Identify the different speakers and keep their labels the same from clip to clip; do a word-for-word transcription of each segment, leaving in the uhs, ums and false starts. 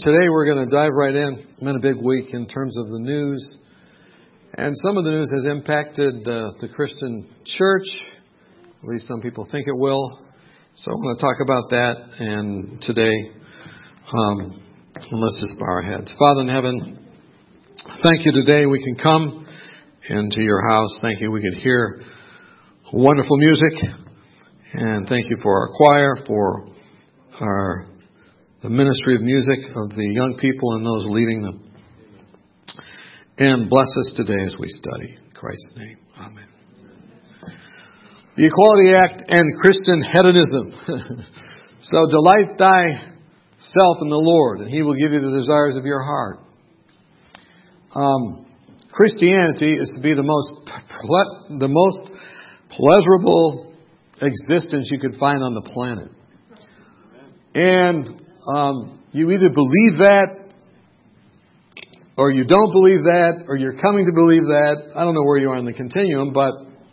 Speaker 1: Today we're going to dive right in. It's been a big week in terms of the news. And some of the news has impacted uh, the Christian church. At least some people think it will. So I want to talk about that. And today, um, let's just bow our heads. Father in heaven, thank you today we can come into your house. Thank you we could hear wonderful music. And thank you for our choir, for our the ministry of music of the young people and those leading them. And bless us today as we study. In Christ's name. Amen. The Equality Act and Christian hedonism. So delight thyself in the Lord, and He will give you the desires of your heart. Um, Christianity is to be the most ple- the most pleasurable existence you could find on the planet. And Um, you either believe that, or you don't believe that, or you're coming to believe that. I don't know where you are in the continuum, but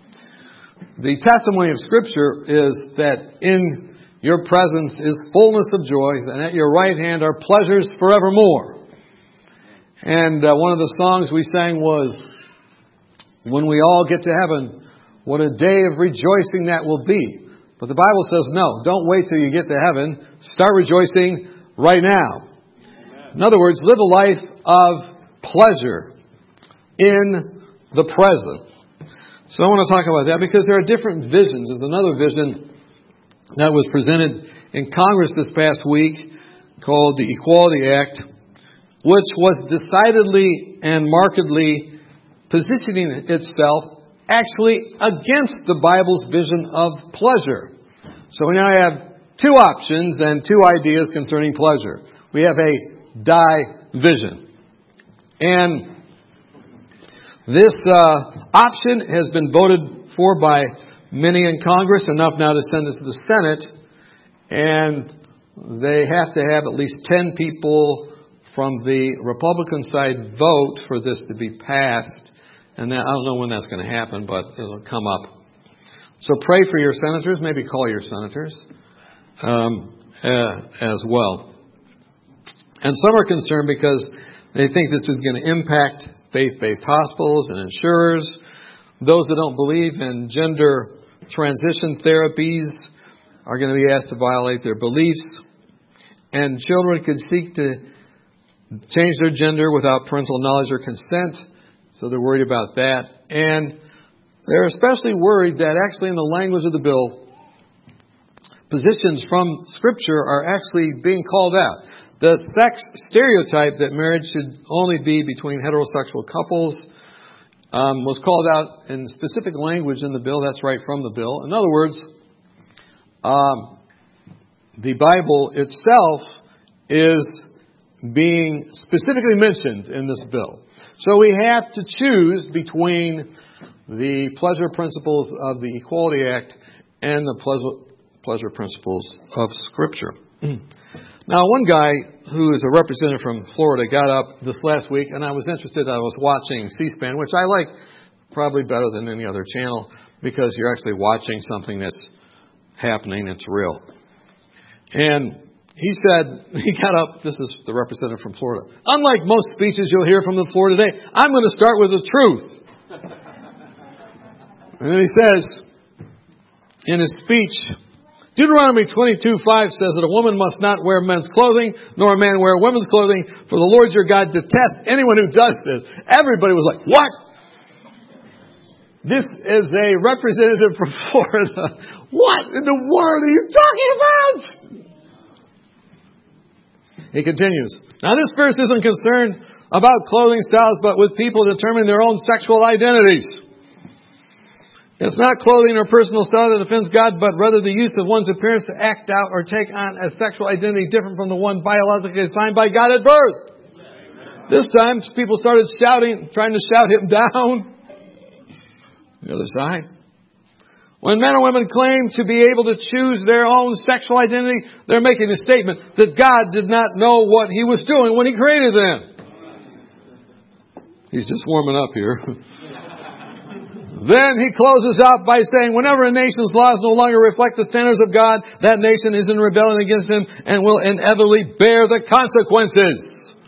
Speaker 1: the testimony of Scripture is that in your presence is fullness of joy, and at your right hand are pleasures forevermore. And uh, one of the songs we sang was, when we all get to heaven, what a day of rejoicing that will be. But the Bible says, no, don't wait till you get to heaven. Start rejoicing right now. Amen. In other words, live a life of pleasure in the present. So I want to talk about that because there are different visions. There's another vision that was presented in Congress this past week called the Equality Act, which was decidedly and markedly positioning itself actually against the Bible's vision of pleasure. So we now have two options and two ideas concerning pleasure. We have a division. And this uh, option has been voted for by many in Congress, enough now to send it to the Senate. And they have to have at least ten people from the Republican side vote for this to be passed. And that, I don't know when that's going to happen, but it'll come up. So pray for your senators. Maybe call your senators um, uh, as well. And some are concerned because they think this is going to impact faith-based hospitals and insurers. Those that don't believe in gender transition therapies are going to be asked to violate their beliefs. And children could seek to change their gender without parental knowledge or consent. So they're worried about that. And they're especially worried that actually in the language of the bill, positions from Scripture are actually being called out. The sex stereotype that marriage should only be between heterosexual couples um, was called out in specific language in the bill. That's right from the bill. In other words, um, the Bible itself is being specifically mentioned in this bill. So we have to choose between the pleasure principles of the Equality Act and the pleasure, pleasure principles of Scripture. Now, one guy who is a representative from Florida got up this last week, and I was interested. I was watching C-SPAN, which I like probably better than any other channel because you're actually watching something that's happening, it's real. And he said, he got up, this is the representative from Florida. Unlike most speeches you'll hear from the floor today, I'm going to start with the truth. And then he says, in his speech, Deuteronomy twenty-two five says that a woman must not wear men's clothing, nor a man wear women's clothing, for the Lord your God detests anyone who does this. Everybody was like, what? This is a representative from Florida. What in the world are you talking about? He continues. Now this verse isn't concerned about clothing styles, but with people determining their own sexual identities. It's not clothing or personal style that offends God, but rather the use of one's appearance to act out or take on a sexual identity different from the one biologically assigned by God at birth. This time, people started shouting, trying to shout him down. The other side. When men or women claim to be able to choose their own sexual identity, they're making a statement that God did not know what He was doing when He created them. He's just warming up here. Then he closes out by saying, whenever a nation's laws no longer reflect the standards of God, that nation is in rebellion against him and will inevitably bear the consequences.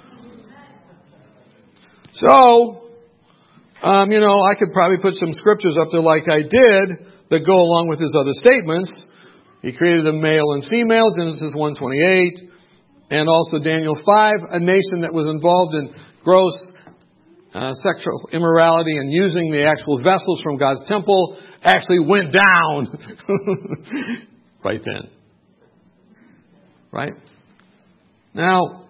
Speaker 1: So, um, you know, I could probably put some scriptures up there like I did that go along with his other statements. He created a male and female, Genesis one twenty-eight, and also Daniel five, a nation that was involved in gross Uh, sexual immorality and using the actual vessels from God's temple actually went down right then. Right? Now,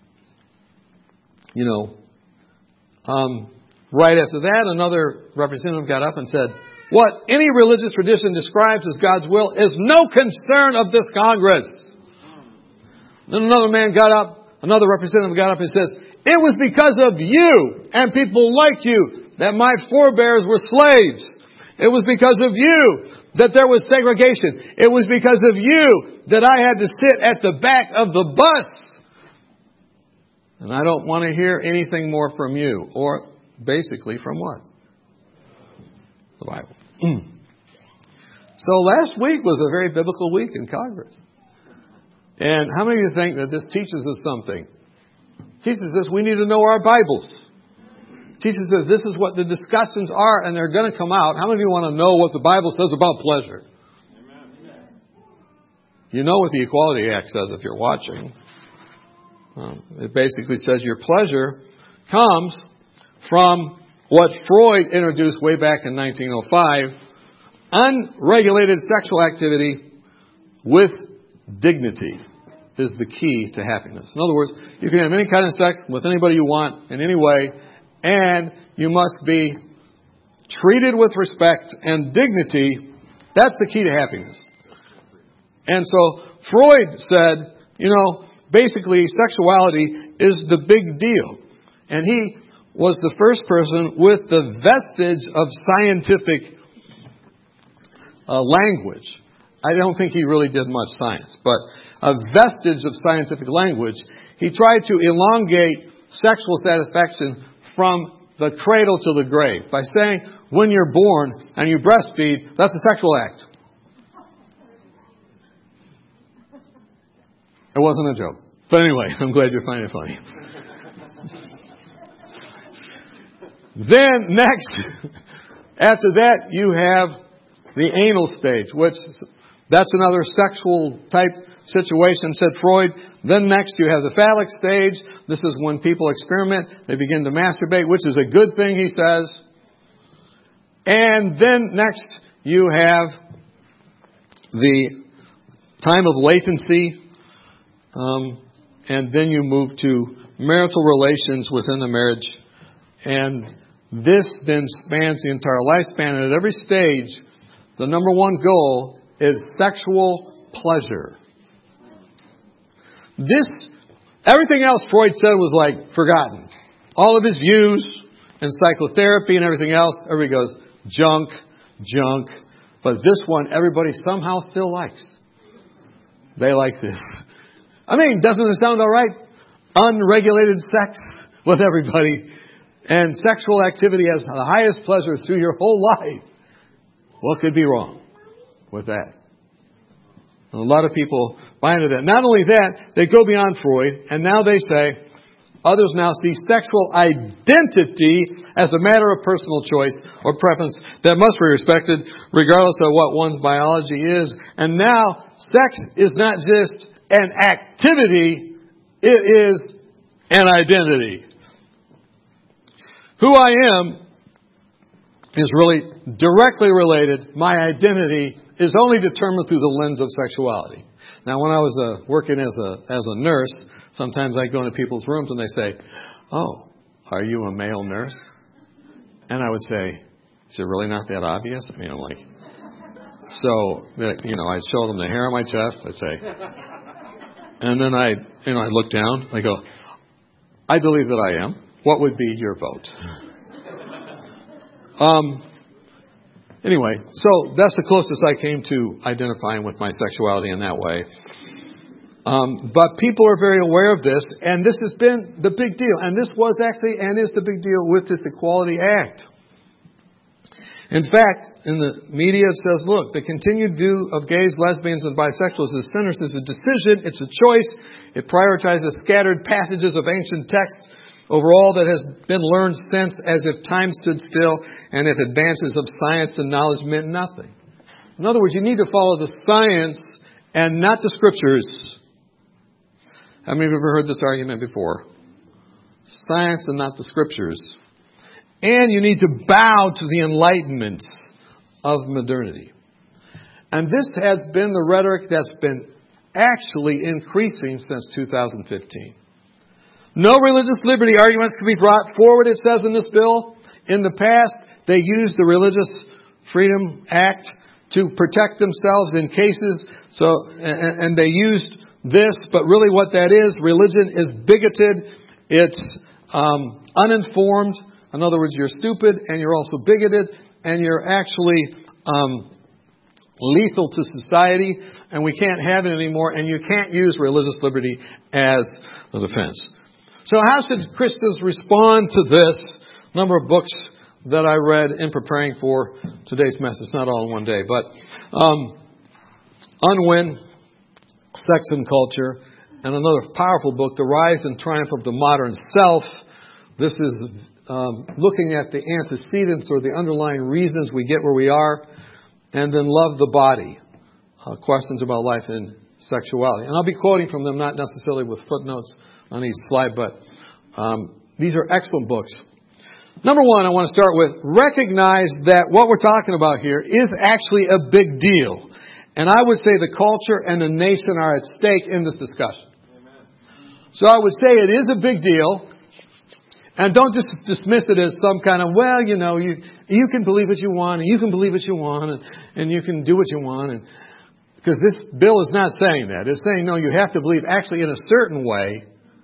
Speaker 1: you know, um, right after that, another representative got up and said, what any religious tradition describes as God's will is no concern of this Congress. Then another man got up, another representative got up and says, it was because of you and people like you that my forebears were slaves. It was because of you that there was segregation. It was because of you that I had to sit at the back of the bus. And I don't want to hear anything more from you. Or basically from what? The Bible. So last week was a very biblical week in Congress. And how many of you think that this teaches us something? Teaches us we need to know our Bibles. Teaches us this is what the discussions are, and they're going to come out. How many of you want to know what the Bible says about pleasure? Amen. You know what the Equality Act says if you're watching. Um, it basically says your pleasure comes from what Freud introduced way back in nineteen oh five, unregulated sexual activity with dignity is the key to happiness. In other words, you can have any kind of sex with anybody you want in any way, and you must be treated with respect and dignity. That's the key to happiness. And so Freud said, you know, basically sexuality is the big deal. And he was the first person with the vestige of scientific uh, language. I don't think he really did much science, but a vestige of scientific language. He tried to elongate sexual satisfaction from the cradle to the grave by saying, when you're born and you breastfeed, that's a sexual act. It wasn't a joke. But anyway, I'm glad you find it funny. Then next, after that, you have the anal stage, which that's another sexual type situation, said Freud. Then next you have the phallic stage. This is when people experiment. They begin to masturbate, which is a good thing, he says. And then next you have the time of latency. Um, and then you move to marital relations within the marriage. And this then spans the entire lifespan. And at every stage, the number one goal is sexual pleasure. This, everything else Freud said was like forgotten. All of his views and psychotherapy and everything else, everybody goes, junk, junk. But this one, everybody somehow still likes. They like this. I mean, doesn't it sound all right? Unregulated sex with everybody. And sexual activity has the highest pleasure through your whole life. What could be wrong with that? And a lot of people buy into that. Not only that, they go beyond Freud, and now they say, others now see sexual identity as a matter of personal choice or preference that must be respected regardless of what one's biology is. And now, sex is not just an activity, it is an identity. Who I am is really directly related. My identity is only determined through the lens of sexuality. Now, when I was uh, working as a as a nurse, sometimes I go into people's rooms and they say, "Oh, are you a male nurse?" And I would say, "Is it really not that obvious?" I mean, I'm like, so you know, I'd show them the hair on my chest. I'd say, and then I, you know, I look down. I go, "I believe that I am. What would be your vote?" Um. Anyway, so that's the closest I came to identifying with my sexuality in that way. Um, but people are very aware of this, and this has been the big deal. And this was actually and is the big deal with this Equality Act. In fact, in the media it says, look, the continued view of gays, lesbians, and bisexuals as sinners is a decision, it's a choice. It prioritizes scattered passages of ancient texts over all that has been learned since, as if time stood still and if advances of science and knowledge meant nothing. In other words, you need to follow the science and not the scriptures. How many of you have ever heard this argument before? Science and not the scriptures. And you need to bow to the enlightenment of modernity. And this has been the rhetoric that's been actually increasing since two thousand fifteen. No religious liberty arguments can be brought forward, it says in this bill. In the past, they used the Religious Freedom Act to protect themselves in cases, so and, and they used this, but really what that is, religion is bigoted, it's um, uninformed. In other words, you're stupid and you're also bigoted and you're actually um, lethal to society, and we can't have it anymore, and you can't use religious liberty as a defense. So how should Christians respond to this? Number of books that I read in preparing for today's message, not all in one day, but um, Unwin, Sex and Culture, and another powerful book, The Rise and Triumph of the Modern Self. This is um, looking at the antecedents or the underlying reasons we get where we are. And then Love the Body, uh, questions about life and sexuality. And I'll be quoting from them, not necessarily with footnotes on each slide, but um, these are excellent books. Number one, I want to start with, recognize that what we're talking about here is actually a big deal. And I would say the culture and the nation are at stake in this discussion. Amen. So I would say it is a big deal. And don't just dismiss it as some kind of, well, you know, you you can believe what you want, and you can believe what you want, and, and you can do what you want. And because this bill is not saying that. It's saying, no, you have to believe actually in a certain way,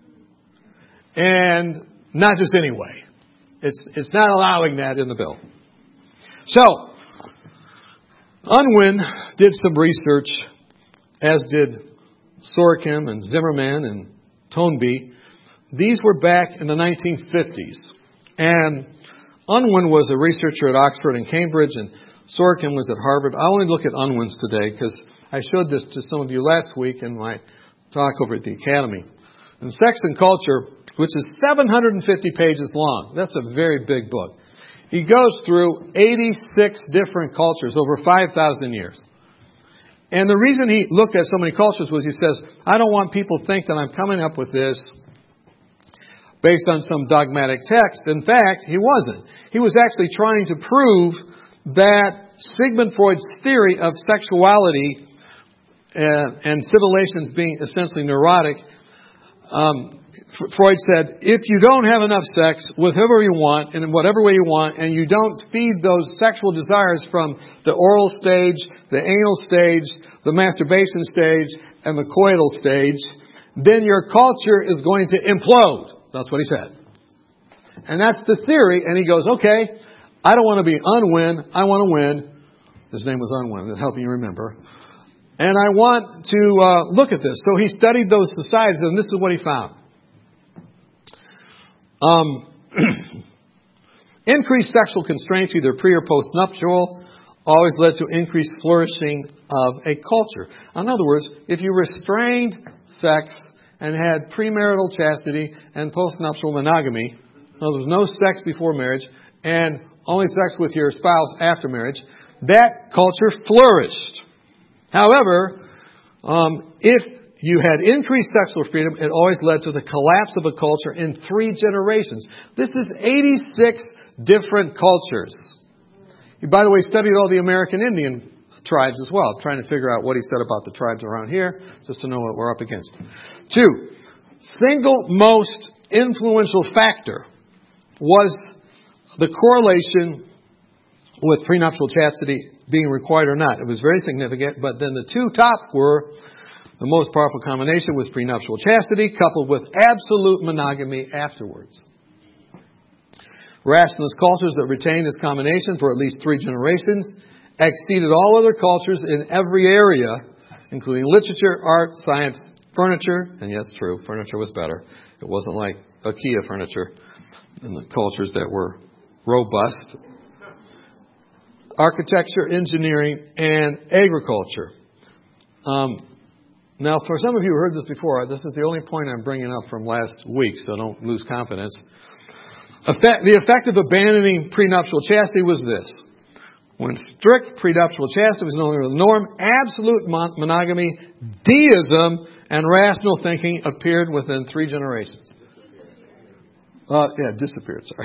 Speaker 1: and not just any way. It's, it's not allowing that in the bill. So, Unwin did some research, as did Sorkin and Zimmerman and Toynbee. These were back in the nineteen fifties. And Unwin was a researcher at Oxford and Cambridge, and Sorkin was at Harvard. I only look at Unwin's today because I showed this to some of you last week in my talk over at the Academy. And Sex and Culture, which is seven hundred fifty pages long. That's a very big book. He goes through eighty-six different cultures over five thousand years. And the reason he looked at so many cultures was he says, I don't want people to think that I'm coming up with this based on some dogmatic text. In fact, he wasn't. He was actually trying to prove that Sigmund Freud's theory of sexuality uh, and civilizations being essentially neurotic, um, Freud said, if you don't have enough sex with whoever you want and in whatever way you want, and you don't feed those sexual desires from the oral stage, the anal stage, the masturbation stage, and the coital stage, then your culture is going to implode. That's what he said. And that's the theory. And he goes, okay, I don't want to be Unwin. I want to win. His name was Unwin. That'll help you remember. And I want to uh, look at this. So he studied those societies, and this is what he found. Um, increased sexual constraints, either pre or post-nuptial, always led to increased flourishing of a culture. In other words, if you restrained sex and had premarital chastity and postnuptial monogamy, in other words, no sex before marriage, and only sex with your spouse after marriage, that culture flourished. However, um, if you had increased sexual freedom, it always led to the collapse of a culture in three generations. This is eighty-six different cultures. He, by the way, studied all the American Indian tribes as well, trying to figure out what he said about the tribes around here, just to know what we're up against. Two, single most influential factor was the correlation with prenuptial chastity being required or not. It was very significant, but then the two top were the most powerful combination was prenuptial chastity coupled with absolute monogamy afterwards. Rationalist cultures that retained this combination for at least three generations exceeded all other cultures in every area, including literature, art, science, furniture. And yes, true, furniture was better. It wasn't like IKEA furniture in the cultures that were robust. architecture, engineering, and agriculture. Um, now, for some of you who heard this before, this is the only point I'm bringing up from last week, so don't lose confidence. Effect, the effect of abandoning prenuptial chastity was this. When strict prenuptial chastity was no longer the norm, absolute mon- monogamy, deism, and rational thinking appeared within three generations. Uh, yeah, disappeared, sorry.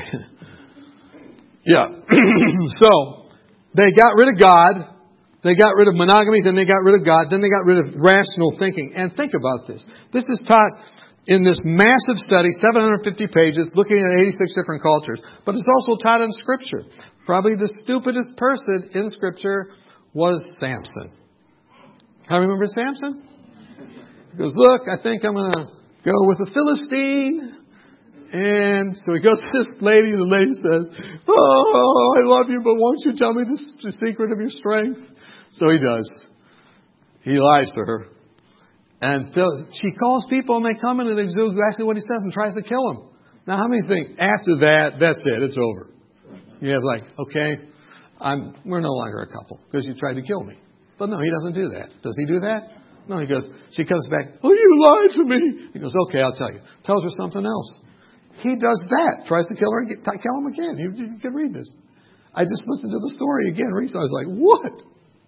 Speaker 1: yeah. So, they got rid of God, they got rid of monogamy, then they got rid of God, then they got rid of rational thinking. And think about this. This is taught in this massive study, seven hundred fifty pages, looking at eighty-six different cultures. But it's also taught in Scripture. Probably the stupidest person in Scripture was Samson. How remember Samson? He goes, look, I think I'm going to go with a Philistine. And so he goes to this lady, and the lady says, oh, I love you, but won't you tell me the, the secret of your strength? So he does. He lies to her. And she calls people, and they come in, and they do exactly what he says and tries to kill him. Now, how many think after that, that's it, it's over? You have like, okay, I'm, we're no longer a couple because you tried to kill me. But no, he doesn't do that. Does he do that? No, he goes, she comes back, oh, you lied to me. He goes, okay, I'll tell you. Tells her something else. He does that. Tries to kill her and get, kill him again. You, you can read this. I just listened to the story again recently. I was like, what?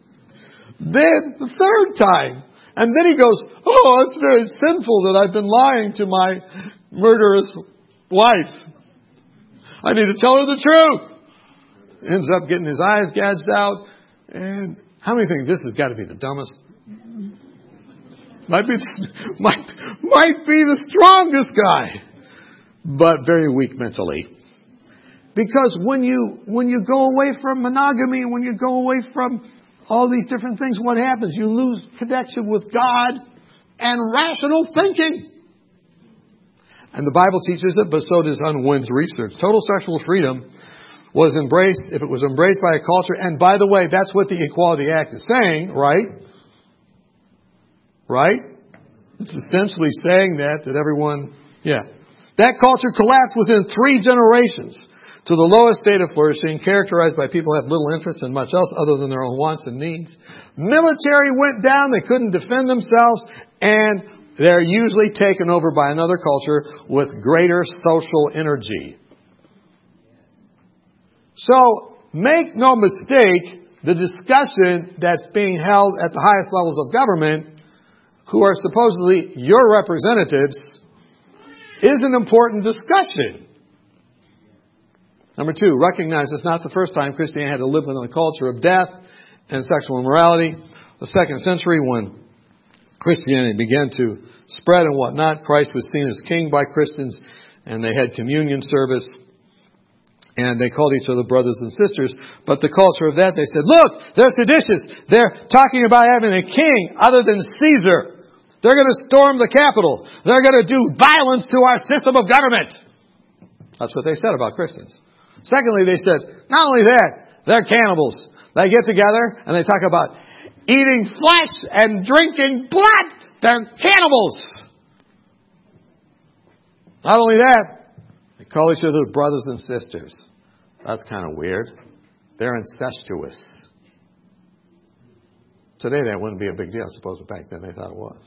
Speaker 1: Then the third time. And then he goes, oh, it's very sinful that I've been lying to my murderous wife. I need to tell her the truth. Ends up getting his eyes gouged out. And how many think this has got to be the dumbest? Might be, might, might be the strongest guy, but very weak mentally. Because when you, when you go away from monogamy, when you go away from all these different things, what happens? You lose connection with God and rational thinking. And the Bible teaches it, but so does Unwin's research. Total sexual freedom was embraced, if it was embraced by a culture, and by the way, that's what the Equality Act is saying, right? Right? It's essentially saying that, that everyone, yeah. That culture collapsed within three generations to the lowest state of flourishing, characterized by people who have little interest in much else other than their own wants and needs. Military went down, they couldn't defend themselves, and they're usually taken over by another culture with greater social energy. So, make no mistake, the discussion that's being held at the highest levels of government, who are supposedly your representatives, is an important discussion. Number two, recognize it's not the first time Christianity had to live within a culture of death and sexual immorality. The second century, when Christianity began to spread and whatnot, Christ was seen as king by Christians, and they had communion service. And they called each other brothers and sisters. But the culture of that, they said, look, they're seditious. They're talking about having a king other than Caesar. They're going to storm the Capitol. They're going to do violence to our system of government. That's what they said about Christians. Secondly, they said, not only that, they're cannibals. They get together and they talk about eating flesh and drinking blood. They're cannibals. Not only that, they call each other brothers and sisters. That's kind of weird. They're incestuous. Today that wouldn't be a big deal, I suppose, but back then they thought it was.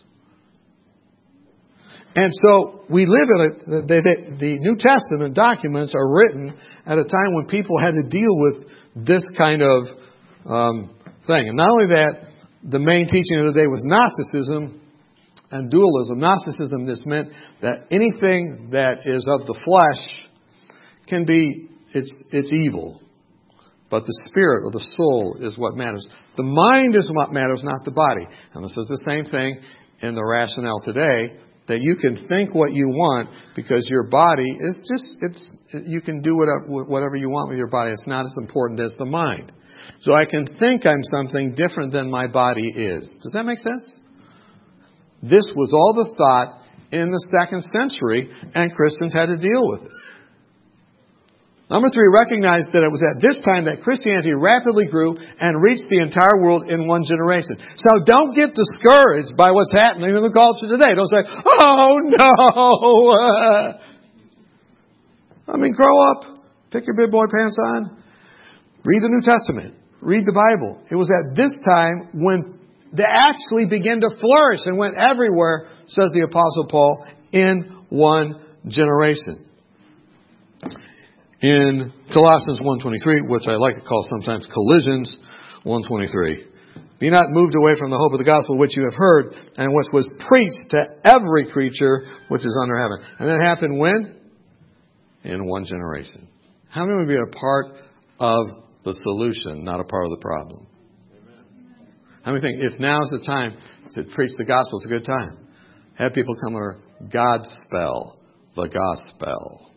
Speaker 1: And so we live in a, the, the, the New Testament documents are written at a time when people had to deal with this kind of um, thing. And not only that, the main teaching of the day was Gnosticism and dualism. Gnosticism, this meant that anything that is of the flesh can be, it's, it's evil. But the spirit or the soul is what matters. The mind is what matters, not the body. And this is the same thing in the rationale today, that you can think what you want because your body is just, it's, you can do whatever, whatever you want with your body. It's not as important as the mind. So I can think I'm something different than my body is. Does that make sense? This was all the thought in the second century, and Christians had to deal with it. Number three, recognize that it was at this time that Christianity rapidly grew and reached the entire world in one generation. So don't get discouraged by what's happening in the culture today. Don't say, oh no! I mean, grow up. Pick your big boy pants on. Read the New Testament. Read the Bible. It was at this time when they actually began to flourish and went everywhere, says the Apostle Paul, in one generation. In Colossians one twenty-three, which I like to call sometimes Collisions one twenty-three. Be not moved away from the hope of the gospel which you have heard, and which was preached to every creature which is under heaven. And that happened when? In one generation. How many would be a part of the solution, not a part of the problem? How many think if now's the time to preach the gospel, it's a good time? Have people come under God's spell, the gospel.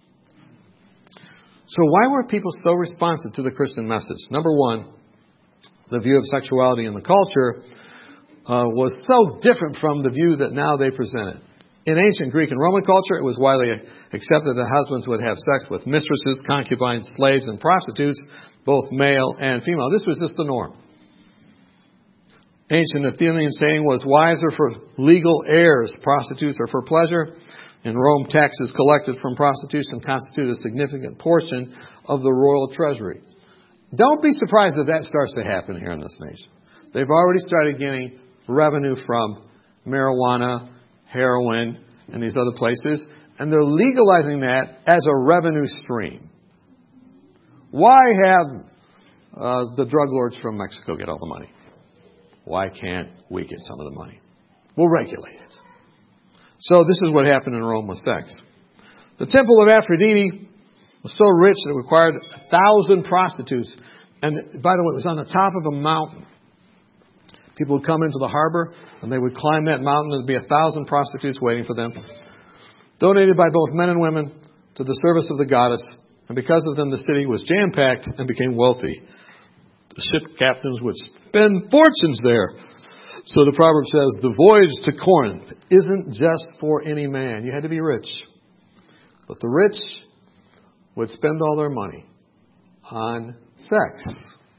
Speaker 1: So why were people so responsive to the Christian message? Number one, the view of sexuality in the culture uh, was so different from the view that now they presented. In ancient Greek and Roman culture, it was widely accepted that husbands would have sex with mistresses, concubines, slaves, and prostitutes, both male and female. This was just the norm. Ancient Athenian saying was, wives are for legal heirs, prostitutes are for pleasure. In Rome, taxes collected from prostitution constitute a significant portion of the royal treasury. Don't be surprised if that starts to happen here in this nation. They've already started getting revenue from marijuana, heroin, and these other places, and they're legalizing that as a revenue stream. Why have uh, the drug lords from Mexico get all the money? Why can't we get some of the money? We'll regulate it. So this is what happened in Rome with sex. The temple of Aphrodite was so rich that it required a thousand prostitutes. And by the way, it was on the top of a mountain. People would come into the harbor and they would climb that mountain and there'd be a thousand prostitutes waiting for them. Donated by both men and women to the service of the goddess. And because of them, the city was jam-packed and became wealthy. The ship captains would spend fortunes there. So the proverb says, the voyage to Corinth isn't just for any man. You had to be rich. But the rich would spend all their money on sex.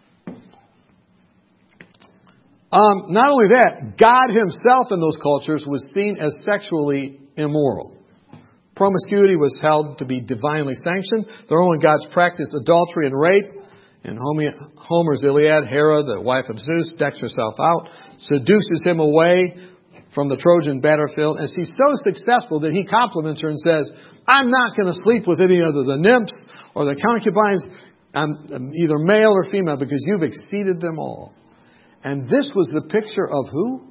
Speaker 1: Um, not only that, God himself in those cultures was seen as sexually immoral. Promiscuity was held to be divinely sanctioned. The Roman gods practiced adultery and rape. In Homer's Iliad, Hera, the wife of Zeus, decks herself out, seduces him away from the Trojan battlefield, and she's so successful that he compliments her and says, I'm not going to sleep with any other the nymphs or the concubines, I'm either male or female, because you've exceeded them all. And this was the picture of who?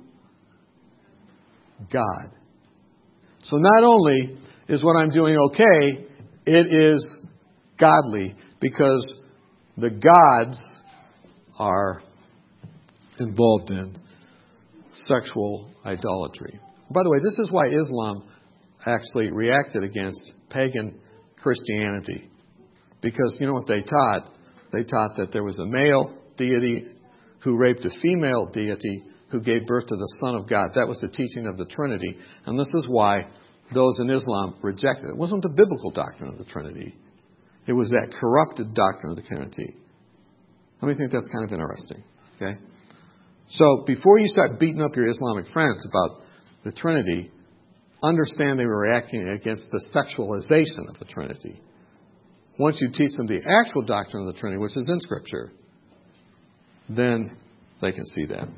Speaker 1: God. So not only is what I'm doing okay, it is godly, because the gods are involved in sexual idolatry. By the way, this is why Islam actually reacted against pagan Christianity. Because you know what they taught? They taught that there was a male deity who raped a female deity who gave birth to the Son of God. That was the teaching of the Trinity. And this is why those in Islam rejected it. It wasn't the biblical doctrine of the Trinity. It was that corrupted doctrine of the Trinity. Let me think that's kind of interesting. Okay? So before you start beating up your Islamic friends about the Trinity, understand they were reacting against the sexualization of the Trinity. Once you teach them the actual doctrine of the Trinity, which is in Scripture, then they can see that.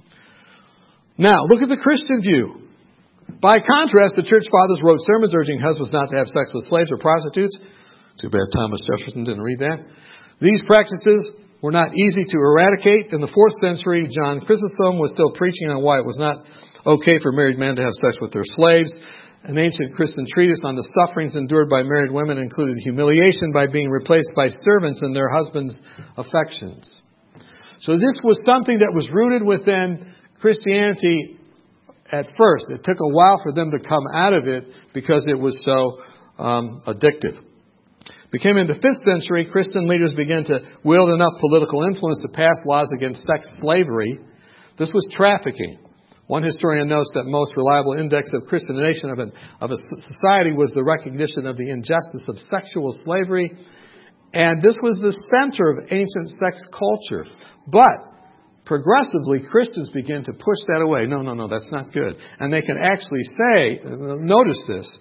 Speaker 1: Now, look at the Christian view. By contrast, the church fathers wrote sermons urging husbands not to have sex with slaves or prostitutes. Too bad Thomas Jefferson didn't read that. These practices were not easy to eradicate. In the fourth century, John Chrysostom was still preaching on why it was not okay for married men to have sex with their slaves. An ancient Christian treatise on the sufferings endured by married women included humiliation by being replaced by servants in their husbands' affections. So this was something that was rooted within Christianity at first. It took a while for them to come out of it because it was so um, addictive. Became in the fifth century, Christian leaders began to wield enough political influence to pass laws against sex slavery. This was trafficking. One historian notes that most reliable index of Christianization of, an, of a society was the recognition of the injustice of sexual slavery. And this was the center of ancient sex culture. But progressively, Christians began to push that away. No, no, no, that's not good. And they can actually say, notice this,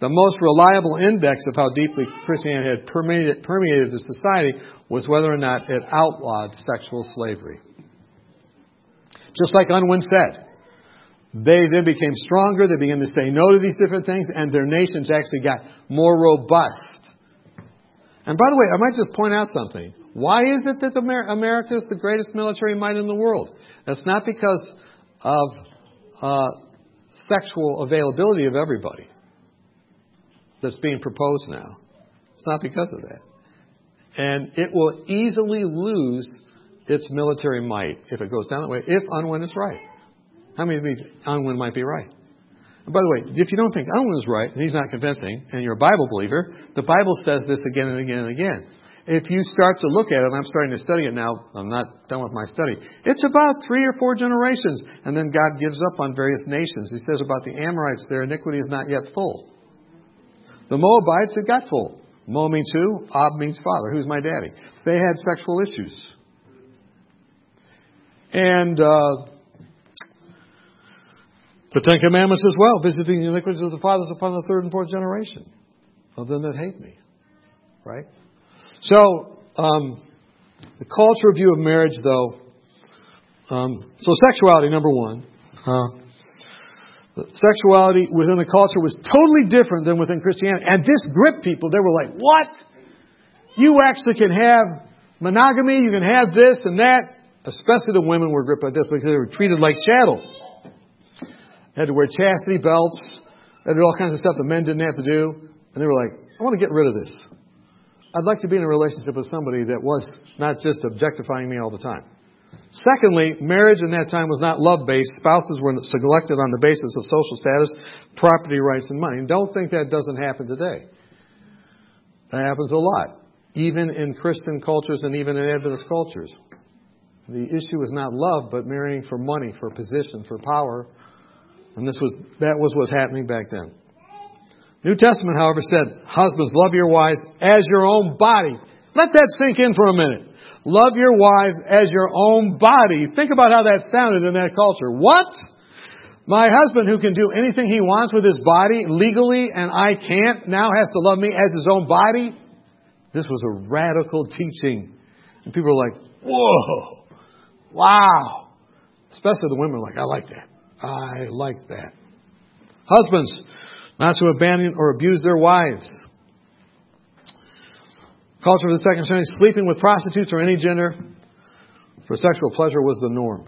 Speaker 1: the most reliable index of how deeply Christianity had permeated, permeated the society was whether or not it outlawed sexual slavery. Just like Unwin said, they then became stronger, they began to say no to these different things, and their nations actually got more robust. And by the way, I might just point out something. Why is it that America is the greatest military might in the world? That's not because of uh, sexual availability of everybody that's being proposed now. It's not because of that. And it will easily lose its military might if it goes down that way, if Unwin is right. How many of you think Unwin might be right? And by the way, if you don't think Unwin is right, and he's not convincing, and you're a Bible believer, the Bible says this again and again and again. If you start to look at it, and I'm starting to study it now, I'm not done with my study, it's about three or four generations, and then God gives up on various nations. He says about the Amorites, their iniquity is not yet full. The Moabites, it got full. Mo means who? Ab means father. Who's my daddy? They had sexual issues. And uh, the Ten Commandments as well, visiting the iniquities of the fathers upon the third and fourth generation of them that hate me. Right? So, um, the cultural view of marriage, though, um, so sexuality, number one. Uh, sexuality within the culture was totally different than within Christianity. And this gripped people. They were like, what? You actually can have monogamy, you can have this and that. Especially the women were gripped by this because they were treated like chattel. They had to wear chastity belts. They did all kinds of stuff the men didn't have to do. And they were like, I want to get rid of this. I'd like to be in a relationship with somebody that was not just objectifying me all the time. Secondly, marriage in that time was not love-based. Spouses were selected on the basis of social status, property rights, and money. And don't think that doesn't happen today. That happens a lot. Even in Christian cultures and even in Adventist cultures. The issue is not love, but marrying for money, for position, for power. And this was that was what was happening back then. New Testament, however, said, husbands, love your wives as your own body. Let that sink in for a minute. Love your wives as your own body. Think about how that sounded in that culture. What? My husband, who can do anything he wants with his body legally and I can't, now has to love me as his own body? This was a radical teaching. And people were like, whoa, wow. Especially the women were like, I like that. I like that. Husbands, not to abandon or abuse their wives. Culture of the second century, sleeping with prostitutes or any gender for sexual pleasure was the norm.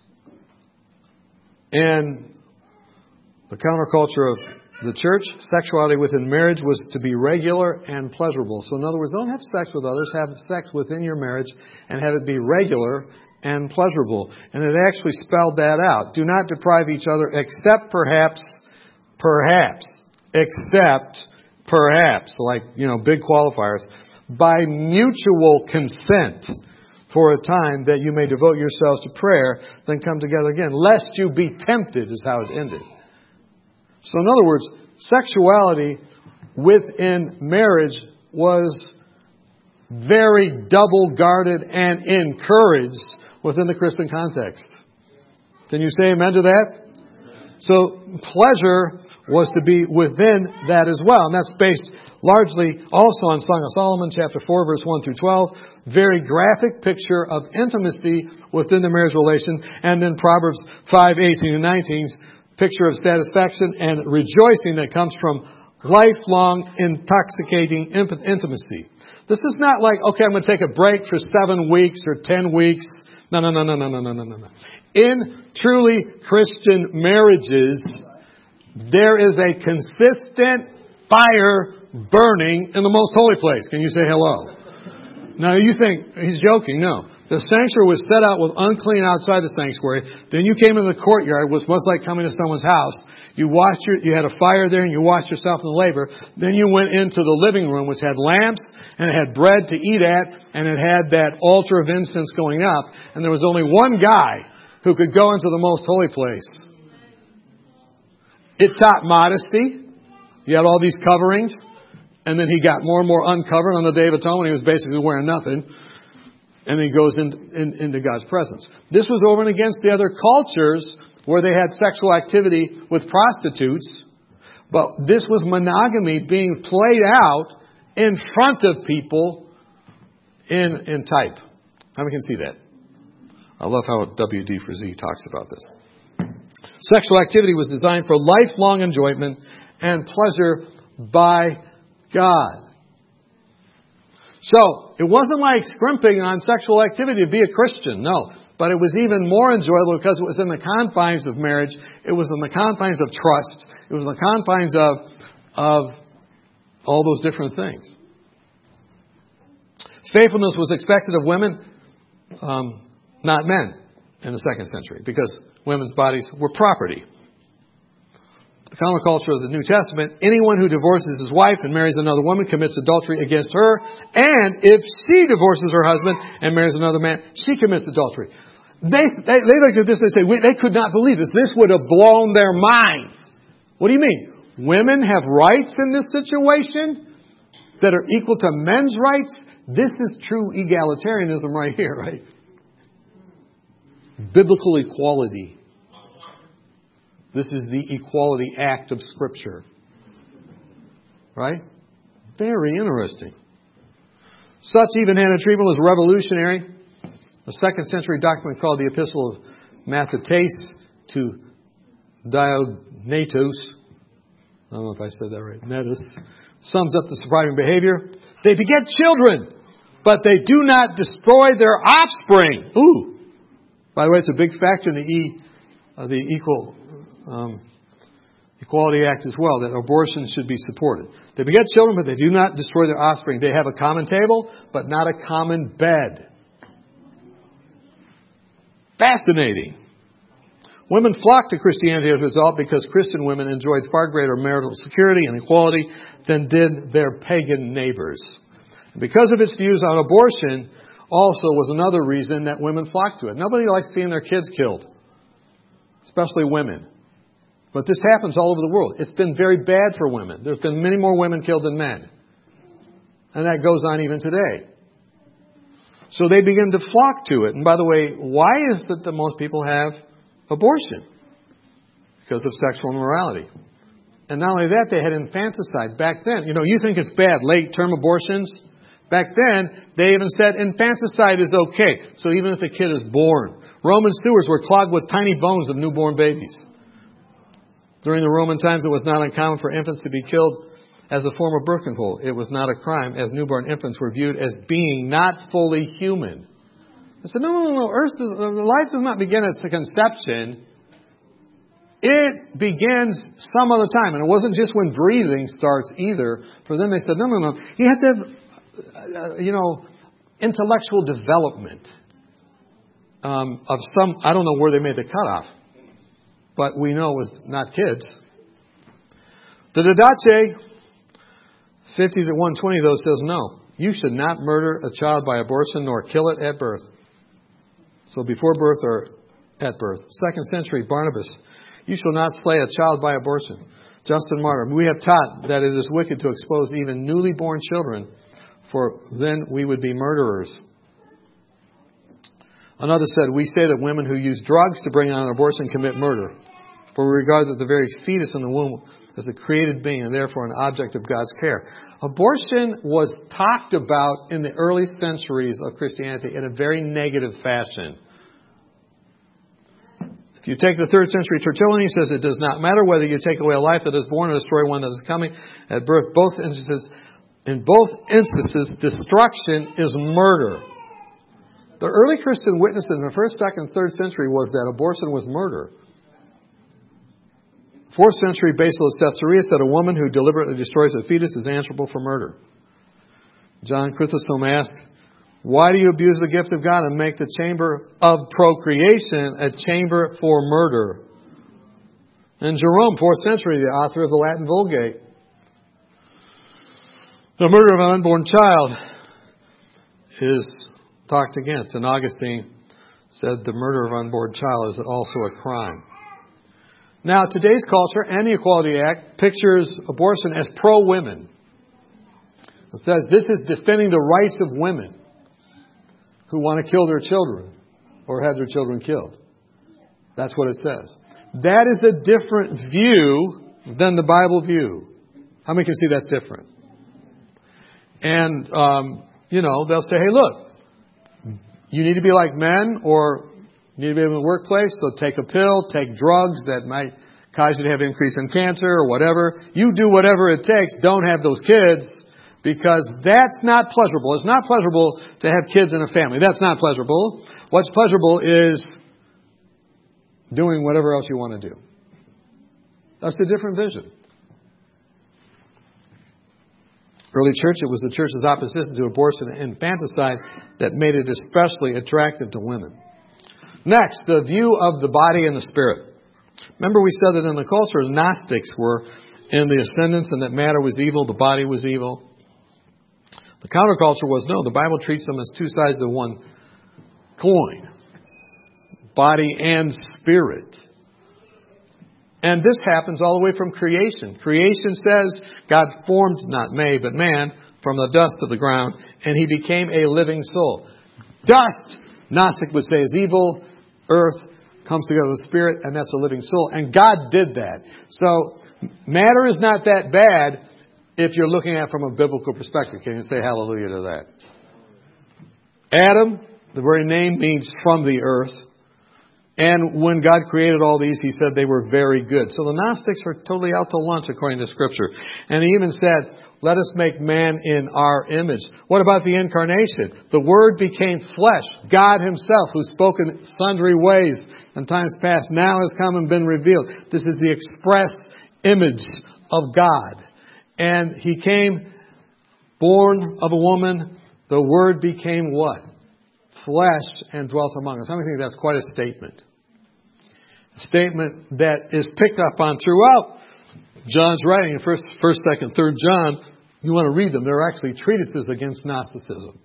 Speaker 1: And the counterculture of the church, sexuality within marriage was to be regular and pleasurable. So in other words, don't have sex with others, have sex within your marriage and have it be regular and pleasurable. And it actually spelled that out. Do not deprive each other except perhaps, perhaps, except perhaps, like, you know, big qualifiers, by mutual consent for a time that you may devote yourselves to prayer, then come together again, lest you be tempted, is how it ended. So in other words, sexuality within marriage was very double-guarded and encouraged within the Christian context. Can you say amen to that? So pleasure was to be within that as well. And that's based largely also on Song of Solomon, chapter four, verse one through twelve. Very graphic picture of intimacy within the marriage relation. And then Proverbs five, eighteen and nineteen, picture of satisfaction and rejoicing that comes from lifelong, intoxicating intimacy. This is not like, okay, I'm going to take a break for seven weeks or ten weeks. No, no, no, no, no, no, no, no, no. In truly Christian marriages, there is a consistent fire burning in the most holy place. Can you say hello? Now you think he's joking. No. The sanctuary was set out with unclean outside the sanctuary. Then you came into the courtyard, which was like coming to someone's house. You washed your, you had a fire there and you washed yourself in the laver. Then you went into the living room, which had lamps and it had bread to eat at and it had that altar of incense going up. And there was only one guy who could go into the most holy place. It taught modesty. He had all these coverings. And then he got more and more uncovered on the Day of Atonement. He was basically wearing nothing. And he goes in, in, into God's presence. This was over and against the other cultures where they had sexual activity with prostitutes, But this was monogamy being played out in front of people in, in type. How many can see that? I love how W D four Z talks about this. Sexual activity was designed for lifelong enjoyment and pleasure by God. So, it wasn't like scrimping on sexual activity to be a Christian, no. But it was even more enjoyable because it was in the confines of marriage. It was in the confines of trust. It was in the confines of, of all those different things. Faithfulness was expected of women, um, not men, in the second century, because women's bodies were property. The common culture of the New Testament, anyone who divorces his wife and marries another woman commits adultery against her. And if she divorces her husband and marries another man, she commits adultery. They, they, they looked at this and they say, they could not believe this. This would have blown their minds. What do you mean? Women have rights in this situation that are equal to men's rights? This is true egalitarianism right here, right? Biblical equality. This is the equality act of Scripture. Right? Very interesting. Such even-handed treatment was revolutionary. A second century document called the Epistle of Mathetes to Dionetus, I don't know if I said that right, Netus, sums up the surviving behavior. They beget children, but they do not destroy their offspring. Ooh! By the way, it's a big factor in the E, uh, the equal um, Equality Act as well, that abortion should be supported. They beget children, but they do not destroy their offspring. They have a common table, but not a common bed. Fascinating. Women flocked to Christianity as a result because Christian women enjoyed far greater marital security and equality than did their pagan neighbors. And because of its views on abortion, also was another reason that women flocked to it. Nobody likes seeing their kids killed, especially women. But this happens all over the world. It's been very bad for women. There's been many more women killed than men. And that goes on even today. So they begin to flock to it. And by the way, why is it that most people have abortion? Because of sexual immorality. And not only that, they had infanticide. Back then, you know, you think it's bad, late-term abortions. Back then, they even said infanticide is okay. So even if a kid is born. Roman sewers were clogged with tiny bones of newborn babies. During the Roman times, it was not uncommon for infants to be killed as a form of birth control. It was not a crime, as newborn infants were viewed as being not fully human. I said, no, no, no, no. Earth does, life does not begin at the conception. It begins some other time. And it wasn't just when breathing starts either. For them, they said, no, no, no. You have to have, uh, you know, intellectual development um, of some, I don't know where they made the cutoff. But we know it was not kids. The Didache fifty to one twenty, though, says no. You should not murder a child by abortion nor kill it at birth. So before birth or at birth. Second century, Barnabas. You shall not slay a child by abortion. Justin Martyr. We have taught that it is wicked to expose even newly born children, for then we would be murderers. Another said, we say that women who use drugs to bring on an abortion commit murder. For we regard that the very fetus in the womb is a created being and therefore an object of God's care. Abortion was talked about in the early centuries of Christianity in a very negative fashion. If you take the third century Tertullian, he says it does not matter whether you take away a life that is born or destroy one that is coming at birth. Both instances, in both instances, destruction is murder. The early Christian witness in the first, second, third century was that abortion was murder. Fourth century Basil of Caesarea said a woman who deliberately destroys a fetus is answerable for murder. John Chrysostom asked, why do you abuse the gift of God and make the chamber of procreation a chamber for murder? And Jerome, fourth century, the author of the Latin Vulgate, the murder of an unborn child is talked against. And Augustine said the murder of an unborn child is also a crime. Now, today's culture and the Equality Act pictures abortion as pro-women. It says this is defending the rights of women who want to kill their children or have their children killed. That's what it says. That is a different view than the Bible view. How many can see that's different? And, um, you know, they'll say, hey, look, you need to be like men, or you need to be in the workplace, so take a pill, take drugs that might cause you to have an increase in cancer or whatever. You do whatever it takes. Don't have those kids, because that's not pleasurable. It's not pleasurable to have kids in a family. That's not pleasurable. What's pleasurable is doing whatever else you want to do. That's a different vision. Early church, it was the church's opposition to abortion and infanticide that made it especially attractive to women. Next, the view of the body and the spirit. Remember, we said that in the culture, Gnostics were in the ascendance and that matter was evil, the body was evil. The counterculture was, no, the Bible treats them as two sides of one coin. Body and spirit. And this happens all the way from creation. Creation says God formed not made, but man from the dust of the ground, and he became a living soul. Dust, Gnostic would say, is evil. Earth comes together with spirit, and that's a living soul. And God did that. So matter is not that bad if you're looking at it from a biblical perspective. Can you say hallelujah to that? Adam, the very name means from the earth. And when God created all these, he said they were very good. So the Gnostics are totally out to lunch according to Scripture. And he even said, let us make man in our image. What about the incarnation? The Word became flesh. God himself, who spoke in sundry ways in times past, now has come and been revealed. This is the express image of God. And he came born of a woman. The Word became what? Flesh and dwelt among us. I think that's quite a statement. A statement that is picked up on throughout John's writing in first, first, second, third John. You want to read them. They're actually treatises against Gnosticism.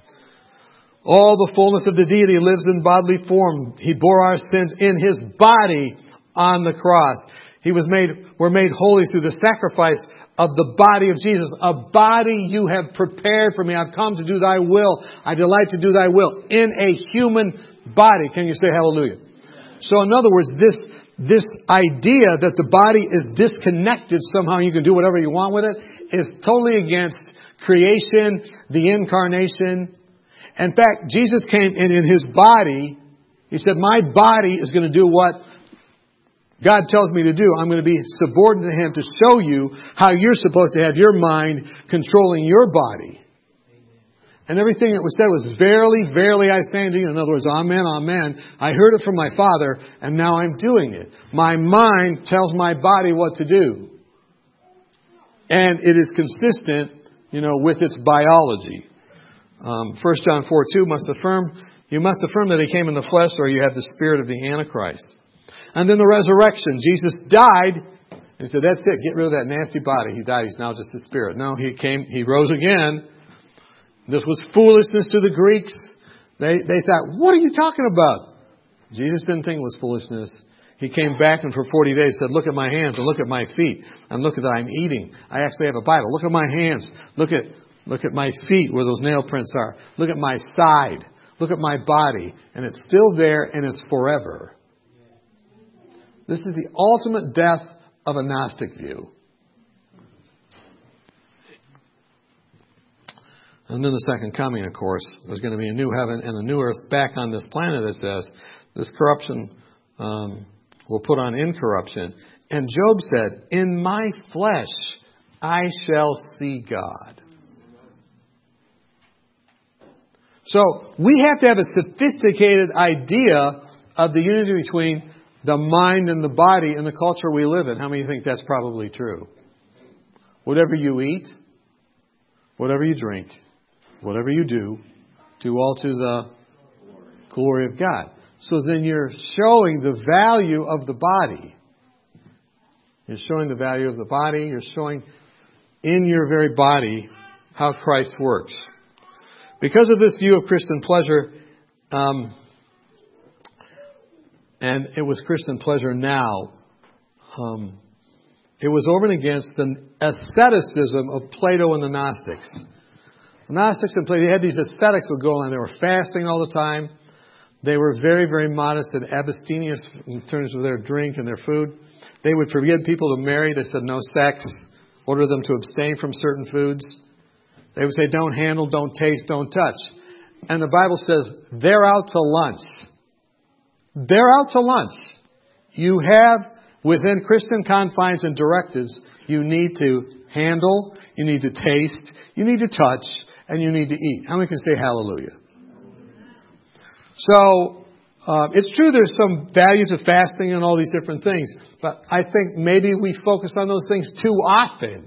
Speaker 1: All the fullness of the deity lives in bodily form. He bore our sins in his body on the cross. He was made, we're made holy through the sacrifice of the body of Jesus. A body you have prepared for me. I've come to do thy will. I delight to do thy will in a human body. Can you say hallelujah? So in other words, this, this idea that the body is disconnected somehow, you can do whatever you want with it, is totally against creation, the incarnation. In fact, Jesus came in, in his body. He said, my body is going to do what God tells me to do. I'm going to be subordinate to him to show you how you're supposed to have your mind controlling your body. And everything that was said was, verily, verily, I say unto you. In other words, amen, amen. I heard it from my Father, and now I'm doing it. My mind tells my body what to do. And it is consistent, you know, with its biology. Um, First John four two must affirm, you must affirm that he came in the flesh, or you have the spirit of the Antichrist. And then the resurrection. Jesus died, and he said, that's it. Get rid of that nasty body. He died. He's now just a spirit. No, he came, he rose again. This was foolishness to the Greeks. They, they thought, what are you talking about? Jesus didn't think it was foolishness. He came back and for forty days said, look at my hands and look at my feet. And look at that I'm eating. I actually have a Bible. Look at my hands. Look at, look at my feet where those nail prints are. Look at my side. Look at my body. And it's still there and it's forever. This is the ultimate death of a Gnostic view. And then the second coming, of course, there's going to be a new heaven and a new earth back on this planet, it says. This corruption um, will put on incorruption. And Job said, in my flesh I shall see God. So we have to have a sophisticated idea of the unity between the mind and the body in the culture we live in. How many think that's probably true? Whatever you eat, whatever you drink, whatever you do, do all to the glory of God. So then you're showing the value of the body. You're showing the value of the body. You're showing in your very body how Christ works. Because of this view of Christian pleasure, um, and it was Christian pleasure now, um, it was over and against the asceticism of Plato and the Gnostics. The Gnostics and Plato, they had these ascetics would go on. They were fasting all the time. They were very, very modest and abstemious in terms of their drink and their food. They would forbid people to marry. They said no sex. Order them to abstain from certain foods. They would say don't handle, don't taste, don't touch. And the Bible says they're out to lunch. They're out to lunch. You have, within Christian confines and directives, you need to handle, you need to taste, you need to touch, and you need to eat. How many can say hallelujah? So, uh, it's true there's some values of fasting and all these different things, but I think maybe we focus on those things too often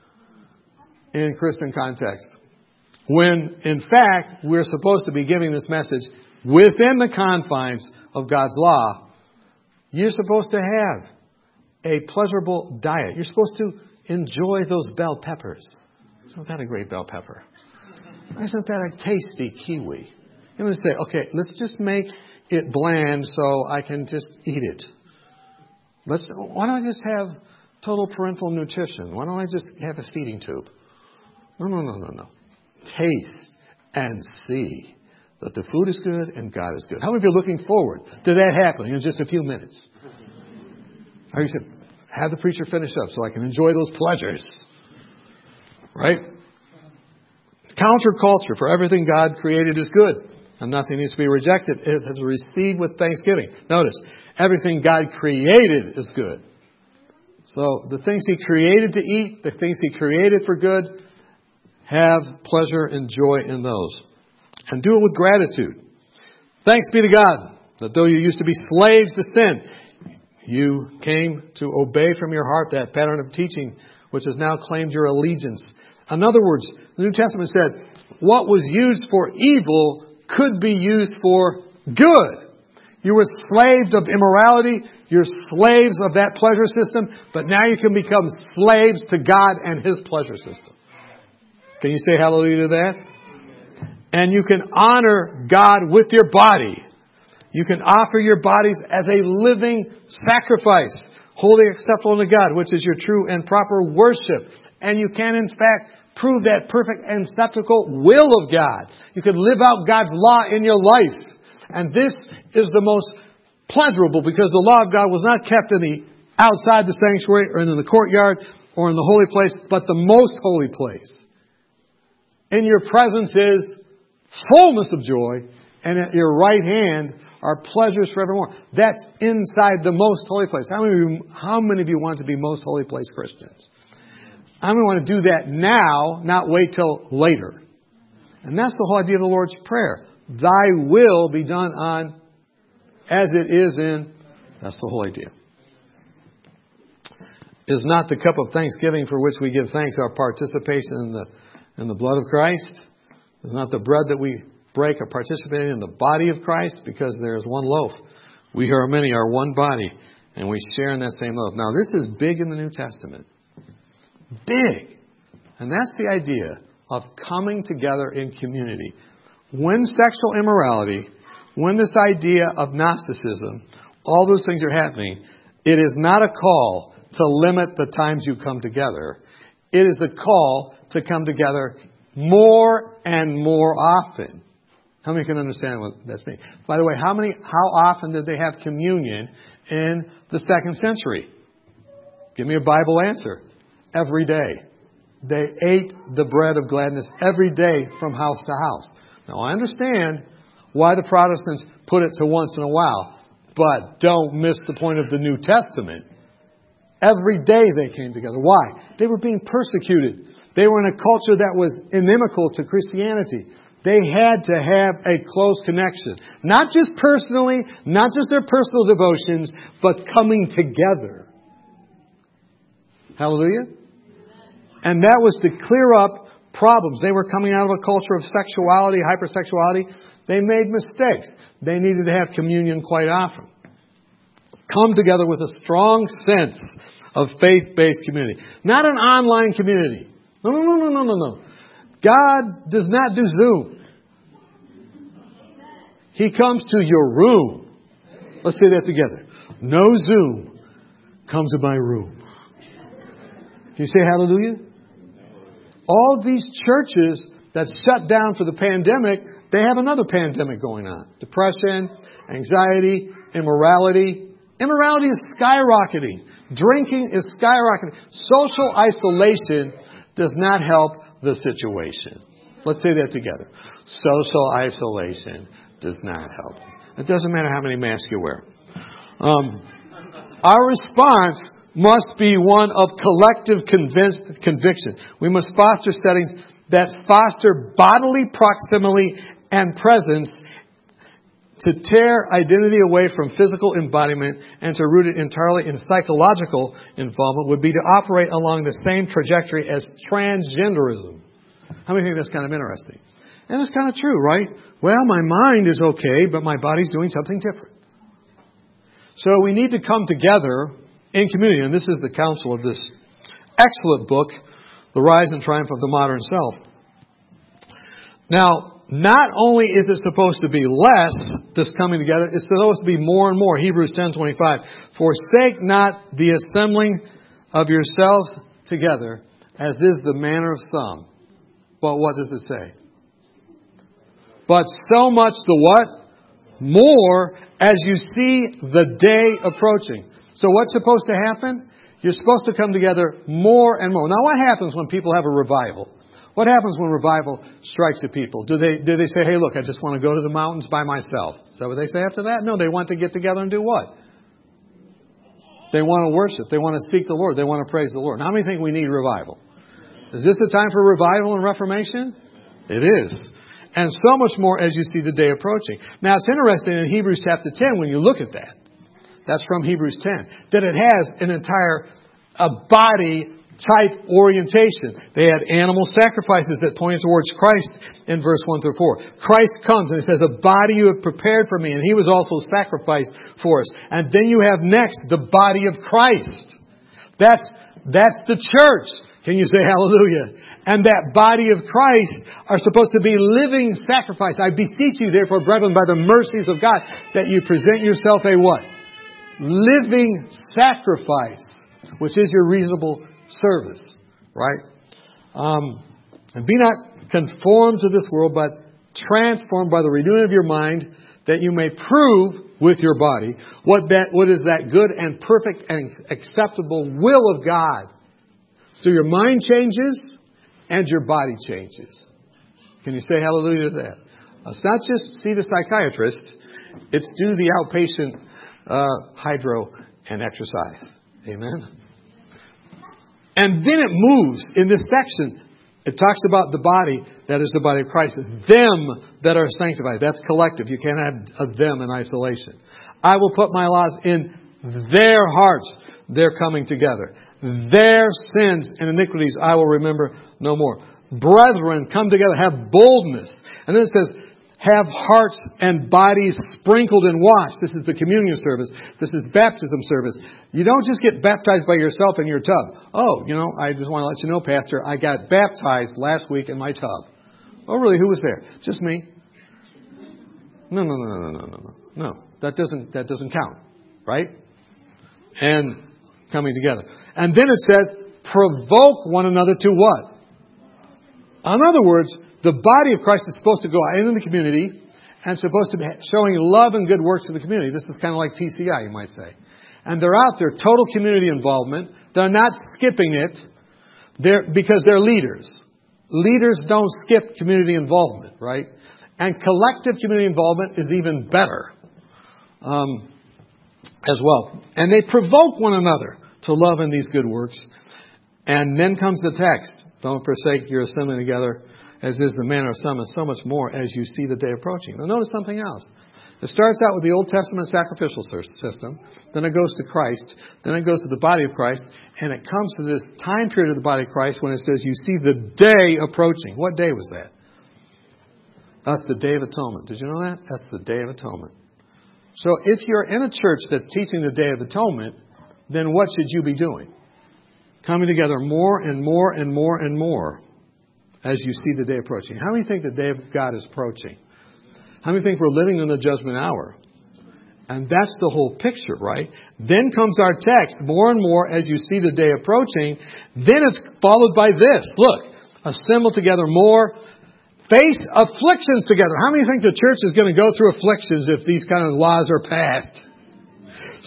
Speaker 1: in Christian context. When, in fact, we're supposed to be giving this message within the confines of God's law. You're supposed to have a pleasurable diet. You're supposed to enjoy those bell peppers. Isn't that a great bell pepper? Isn't that a tasty kiwi? You're going to say, okay, let's just make it bland so I can just eat it. Let's. Why don't I just have total parental nutrition? Why don't I just have a feeding tube? No, no, no, no, no. Taste and see that the food is good and God is good. How many of you are looking forward to that happening in just a few minutes? Or you said, have the preacher finish up so I can enjoy those pleasures. Right? Counterculture for everything God created is good. And nothing needs to be rejected. It is received with thanksgiving. Notice, everything God created is good. So the things He created to eat, the things He created for good, have pleasure and joy in those. And do it with gratitude. Thanks be to God that though you used to be slaves to sin, you came to obey from your heart that pattern of teaching which has now claimed your allegiance. In other words, the New Testament said, what was used for evil could be used for good. You were slaves of immorality. You're slaves of that pleasure system. But now you can become slaves to God and His pleasure system. Can you say hallelujah to that? And you can honor God with your body. You can offer your bodies as a living sacrifice, holy acceptable unto God, which is your true and proper worship. And you can, in fact, prove that perfect and acceptable will of God. You can live out God's law in your life. And this is the most pleasurable because the law of God was not kept in the outside the sanctuary or in the courtyard or in the holy place, but the most holy place. In your presence is fullness of joy, and at your right hand are pleasures forevermore. That's inside the most holy place. How many of you, how many of you want to be most holy place Christians? How many want to do that now, not wait till later? And that's the whole idea of the Lord's Prayer. Thy will be done on as it is in. That's the whole idea. Is not the cup of thanksgiving for which we give thanks our participation in the in the blood of Christ? Is not the bread that we break or participating in the body of Christ? Because there is one loaf. We who are many are one body, and we share in that same loaf. Now, this is big in the New Testament. Big. And that's the idea of coming together in community. When sexual immorality, when this idea of Gnosticism, all those things are happening, it is not a call to limit the times you come together. It is a call to come together more and more often. How many can understand what that's mean? By the way, how many? How often did they have communion in the second century? Give me a Bible answer. Every day. They ate the bread of gladness every day from house to house. Now, I understand why the Protestants put it to once in a while, but don't miss the point of the New Testament. Every day they came together. Why? They were being persecuted. They were in a culture that was inimical to Christianity. They had to have a close connection. Not just personally, not just their personal devotions, but coming together. Hallelujah? And that was to clear up problems. They were coming out of a culture of sexuality, hypersexuality. They made mistakes. They needed to have communion quite often. Come together with a strong sense of faith-based community. Not an online community. No, no, no, no, no, no, no. God does not do Zoom. He comes to your room. Let's say that together. No Zoom comes to my room. Can you say hallelujah? All these churches that shut down for the pandemic, they have another pandemic going on. Depression, anxiety, immorality. Immorality is skyrocketing. Drinking is skyrocketing. Social isolation does not help the situation. Let's say that together. Social isolation does not help. It doesn't matter how many masks you wear. Um, our response must be one of collective convinc- conviction. We must foster settings that foster bodily proximity and presence to tear identity away from physical embodiment and to root it entirely in psychological involvement would be to operate along the same trajectory as transgenderism. How many think that's kind of interesting? And it's kind of true, right? Well, my mind is okay, but my body's doing something different. So we need to come together in community, and this is the counsel of this excellent book, The Rise and Triumph of the Modern Self. Now, not only is it supposed to be less, this coming together, it's supposed to be more and more. Hebrews ten twenty-five. Forsake not the assembling of yourselves together, as is the manner of some. But what does it say? But so much the what? More as you see the day approaching. So what's supposed to happen? You're supposed to come together more and more. Now what happens when people have a revival? What happens when revival strikes a people? Do they do they say, hey, look, I just want to go to the mountains by myself? Is that what they say after that? No, they want to get together and do what? They want to worship. They want to seek the Lord. They want to praise the Lord. Now, how many think we need revival? Is this the time for revival and reformation? It is. And so much more as you see the day approaching. Now, it's interesting in Hebrews chapter ten when you look at that. That's from Hebrews ten. That it has an entire a body type orientation. They had animal sacrifices that pointed towards Christ in verse one through four. Christ comes and he says, a body you have prepared for me. And he was also sacrificed for us. And then you have next the body of Christ. That's, that's the church. Can you say hallelujah? And that body of Christ are supposed to be living sacrifice. I beseech you, therefore, brethren, by the mercies of God, that you present yourself a what? Living sacrifice, which is your reasonable service, right? Um, and be not conformed to this world, but transformed by the renewing of your mind, that you may prove with your body what that what is that good and perfect and acceptable will of God. So your mind changes and your body changes. Can you say hallelujah to that? It's not just see the psychiatrist; it's do the outpatient uh, hydro and exercise. Amen. And then it moves in this section. It talks about the body that is the body of Christ. Them that are sanctified. That's collective. You can't have a them in isolation. I will put my laws in their hearts. They're coming together. Their sins and iniquities I will remember no more. Brethren, come together. Have boldness. And then it says, have hearts and bodies sprinkled and washed. This is the communion service. This is baptism service. You don't just get baptized by yourself in your tub. Oh, you know, I just want to let you know, Pastor, I got baptized last week in my tub. Oh, really? Who was there? Just me? No, no, no, no, no, no, no. No, that doesn't, that doesn't count. Right? And coming together. And then it says, provoke one another to what? In other words, the body of Christ is supposed to go out into the community and supposed to be showing love and good works to the community. This is kind of like T C I, you might say. And they're out there, total community involvement. They're not skipping it they're, because they're leaders. Leaders don't skip community involvement, right? And collective community involvement is even better um, as well. And they provoke one another to love in these good works. And then comes the text. Don't forsake your assembling together, as is the manner of some, and so much more as you see the day approaching. Now notice something else. It starts out with the Old Testament sacrificial system. Then it goes to Christ. Then it goes to the body of Christ. And it comes to this time period of the body of Christ when it says you see the day approaching. What day was that? That's the Day of Atonement. Did you know that? That's the Day of Atonement. So if you're in a church that's teaching the Day of Atonement, then what should you be doing? Coming together more and more and more and more as you see the day approaching. How many think the day of God is approaching? How many think we're living in the judgment hour? And that's the whole picture, right? Then comes our text, more and more as you see the day approaching. Then it's followed by this. Look, assemble together more. Face afflictions together. How many think the church is going to go through afflictions if these kind of laws are passed?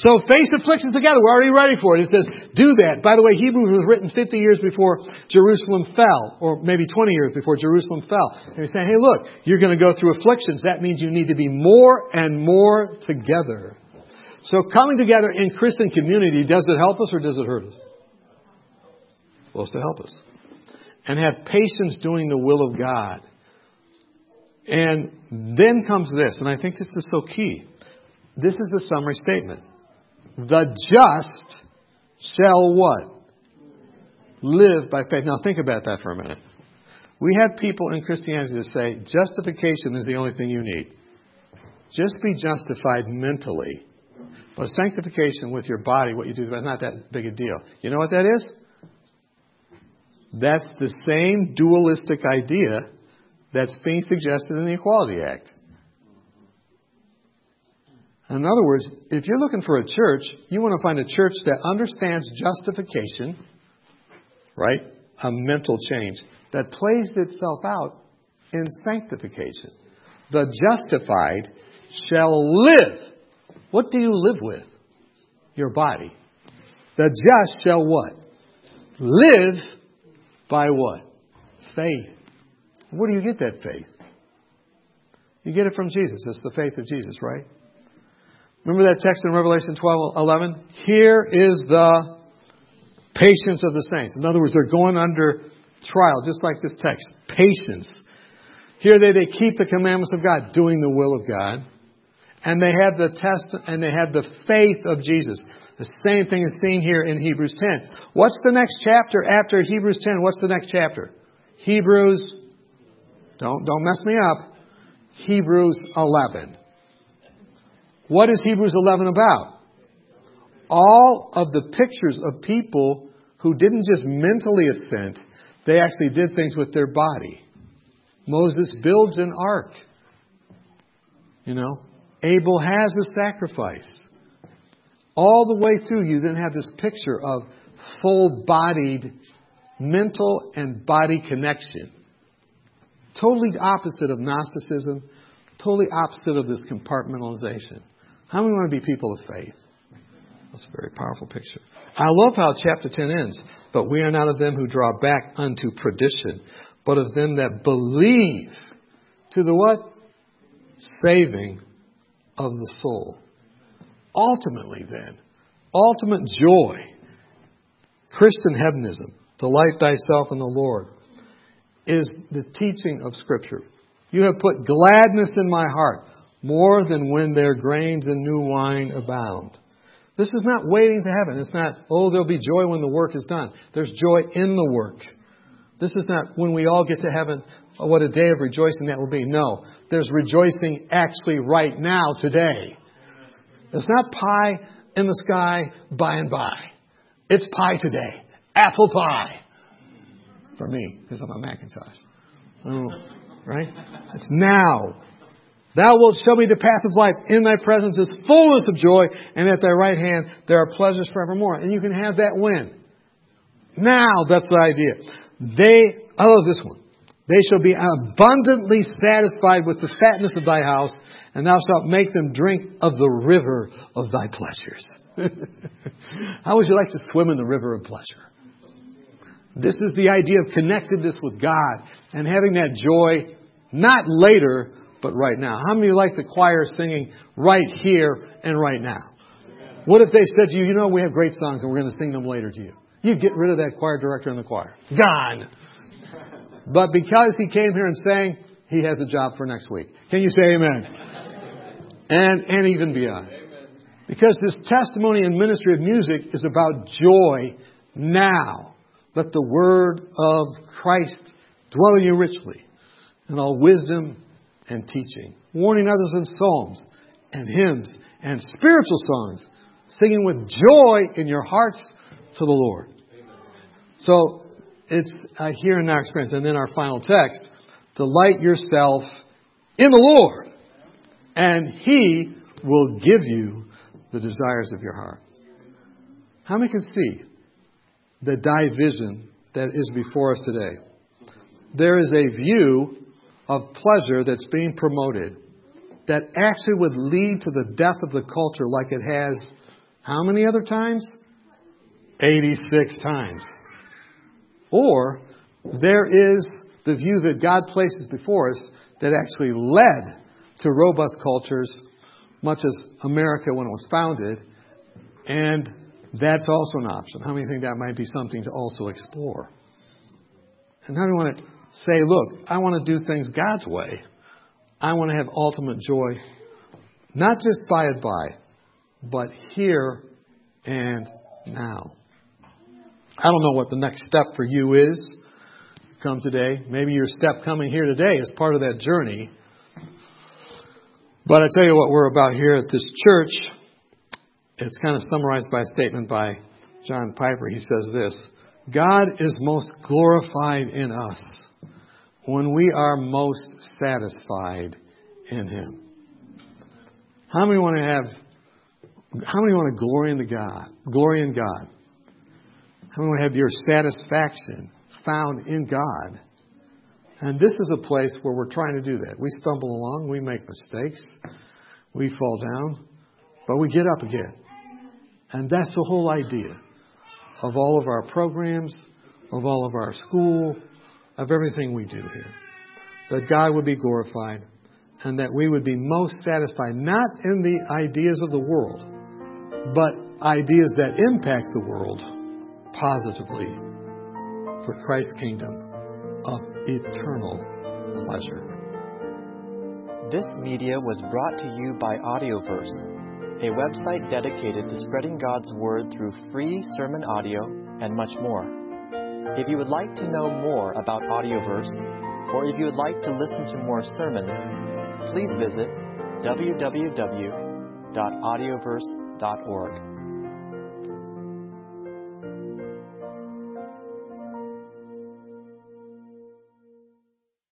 Speaker 1: So face afflictions together. We're already ready for it. It says, do that. By the way, Hebrews was written fifty years before Jerusalem fell, or maybe twenty years before Jerusalem fell. And he's saying, hey, look, you're going to go through afflictions. That means you need to be more and more together. So coming together in Christian community, does it help us or does it hurt us? It's supposed to help us. And have patience doing the will of God. And then comes this, and I think this is so key. This is the summary statement. The just shall what? Live by faith. Now think about that for a minute. We have people in Christianity that say justification is the only thing you need. Just be justified mentally. But sanctification with your body, what you do, is not that big a deal. You know what that is? That's the same dualistic idea that's being suggested in the Equality Act. In other words, if you're looking for a church, you want to find a church that understands justification, right? A mental change that plays itself out in sanctification. The justified shall live. What do you live with? Your body. The just shall what? Live by what? Faith. Where do you get that faith? You get it from Jesus. It's the faith of Jesus, right? Remember that text in Revelation twelve eleven? Here is the patience of the saints. In other words, they're going under trial, just like this text. Patience. Here they, they keep the commandments of God, doing the will of God. And they have the test, and they have the faith of Jesus. The same thing is seen here in Hebrews ten. What's the next chapter after Hebrews ten? What's the next chapter? Hebrews, don't, don't mess me up. Hebrews eleven. What is Hebrews eleven about? All of the pictures of people who didn't just mentally assent, they actually did things with their body. Moses builds an ark. You know, Abel has a sacrifice. All the way through, you then have this picture of full-bodied mental and body connection. Totally opposite of Gnosticism. Totally opposite of this compartmentalization. How many want to be people of faith? That's a very powerful picture. I love how chapter ten ends. But we are not of them who draw back unto perdition, but of them that believe to the what? Saving of the soul. Ultimately then, ultimate joy, Christian hedonism, delight thyself in the Lord, is the teaching of Scripture. You have put gladness in my heart, more than when their grains and new wine abound. This is not waiting to heaven. It's not, oh, there'll be joy when the work is done. There's joy in the work. This is not when we all get to heaven, oh, what a day of rejoicing that will be. No, there's rejoicing actually right now, today. It's not pie in the sky by and by. It's pie today. Apple pie. For me, because I'm a Macintosh. Oh, right? It's now. Thou wilt show me the path of life. In thy presence is fullness of joy, and at thy right hand there are pleasures forevermore. And you can have that when? Now, that's the idea. They, I love this one. They shall be abundantly satisfied with the fatness of thy house, and thou shalt make them drink of the river of thy pleasures. How would you like to swim in the river of pleasure? This is the idea of connectedness with God and having that joy not later, but right now. How many of you like the choir singing right here and right now? What if they said to you, you know, we have great songs and we're going to sing them later to you? You'd get rid of that choir director in the choir. Gone. But because he came here and sang, he has a job for next week. Can you say amen? And, and even beyond. Because this testimony and ministry of music is about joy now. Let the word of Christ dwell in you richly in all wisdom and teaching, warning others in psalms and hymns and spiritual songs, singing with joy in your hearts to the Lord. So it's a here and now experience. And then our final text, delight yourself in the Lord, and He will give you the desires of your heart. How many can see the division that is before us today? There is a view of pleasure that's being promoted that actually would lead to the death of the culture like it has How many other times? eighty-six times. Or there is the view that God places before us that actually led to robust cultures, much as America when it was founded, and that's also an option. How many think that might be something to also explore? And how do you want to say, look, I want to do things God's way. I want to have ultimate joy, not just by and by, but here and now. I don't know what the next step for you is. Come today. Maybe your step coming here today is part of that journey. But I tell you what we're about here at this church. It's kind of summarized by a statement by John Piper. He says this: God is most glorified in us when we are most satisfied in Him. How many want to have, how many want to glory in the God, glory in God? How many want to have your satisfaction found in God? And this is a place where we're trying to do that. We stumble along, we make mistakes, we fall down, but we get up again. And that's the whole idea of all of our programs, of all of our school, of everything we do here. That God would be glorified and that we would be most satisfied, not in the ideas of the world, but ideas that impact the world positively for Christ's kingdom of eternal pleasure.
Speaker 2: This media was brought to you by Audioverse, a website dedicated to spreading God's Word through free sermon audio and much more. If you would like to know more about Audioverse, or if you would like to listen to more sermons, please visit w w w dot audioverse dot org.